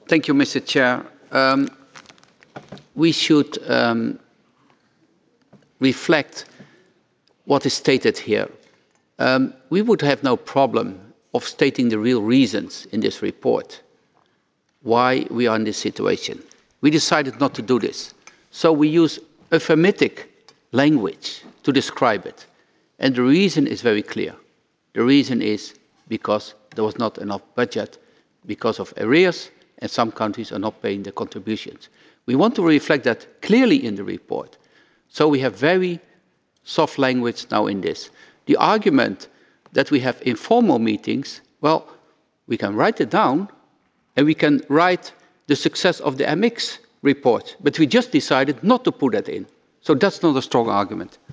Thank you, Mr. Chair. We should reflect what is stated here. We would have no problem of stating the real reasons in this report why we are in this situation. We decided not to do this. So we use euphemistic language to describe it. And the reason is very clear. The reason is because there was not enough budget, because of arrears, and some countries are not paying their contributions. We want to reflect that clearly in the report. So we have very soft language now in this. The argument that we have informal meetings, well, we can write it down, and we can write the success of the MX report, but we just decided not to put that in. So that's not a strong argument.